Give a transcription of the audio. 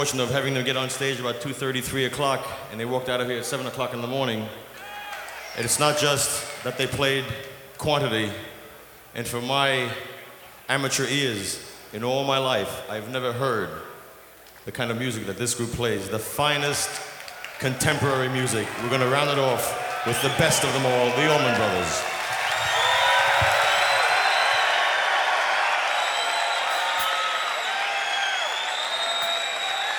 Fortunate of having them get on stage about 2:30, 3 o'clock, and they walked out of here at 7 o'clock in the morning. And it's not just that they played quantity, and for my amateur ears, in all my life, I've never heard the kind of music that this group plays, the finest contemporary music. We're gonna round it off with the best of them all, the Allman Brothers.